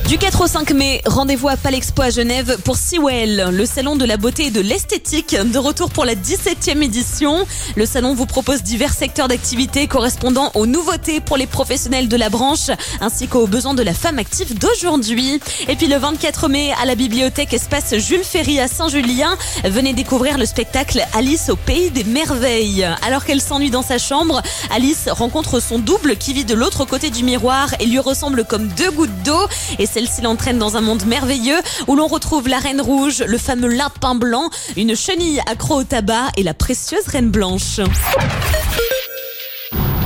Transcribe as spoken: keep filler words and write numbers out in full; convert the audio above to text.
Du quatre au cinq mai, rendez-vous à Palexpo à Genève pour Sewell, le salon de la beauté et de l'esthétique, de retour pour la dix-septième édition. Le salon vous propose divers secteurs d'activité correspondant aux nouveautés pour les professionnels de la branche, ainsi qu'aux besoins de la femme active d'aujourd'hui. Et puis le vingt-quatre mai, à la bibliothèque espace Jules Ferry à Saint-Julien, venez découvrir le spectacle Alice au pays des merveilles. Alors qu'elle s'ennuie dans sa chambre, Alice rencontre son double qui vit de l'autre côté du miroir et lui ressemble comme deux gouttes d'eau. Et celle-ci l'entraîne dans un monde merveilleux où l'on retrouve la reine rouge, le fameux lapin blanc, une chenille accro au tabac et la précieuse reine blanche.